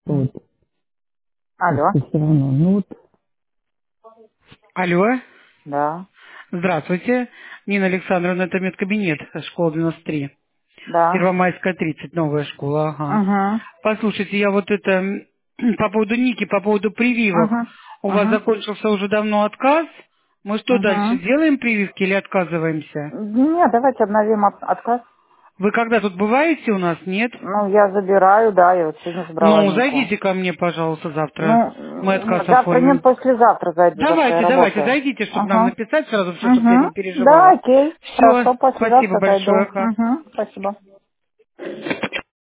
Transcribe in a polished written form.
Вот. Алло. Все равно. Ну вот. Алло, Да. здравствуйте. Нина Александровна, это медкабинет, школа 93. Да. Первомайская 30, новая школа, ага. Угу. Послушайте, я вот это, по поводу Ники, по поводу прививок. Угу. У вас Угу. закончился уже давно отказ. Мы что дальше, Угу. делаем прививки или отказываемся? Нет, давайте обновим отказ. Вы когда тут бываете у нас, нет? Ну, я забираю, да, я вот сегодня забрала Ну, Нику. зайдите ко мне, пожалуйста, завтра. Мы Ну, отказ нет, завтра нет, оформим. послезавтра зайду, завтра я Давайте, работаю. зайдите, чтобы нам Ага. написать сразу все, чтобы я не Угу. Да, переживала. окей. Все, Хорошо, спасибо послезавтра зайду. большое. Ага. Угу. Спасибо.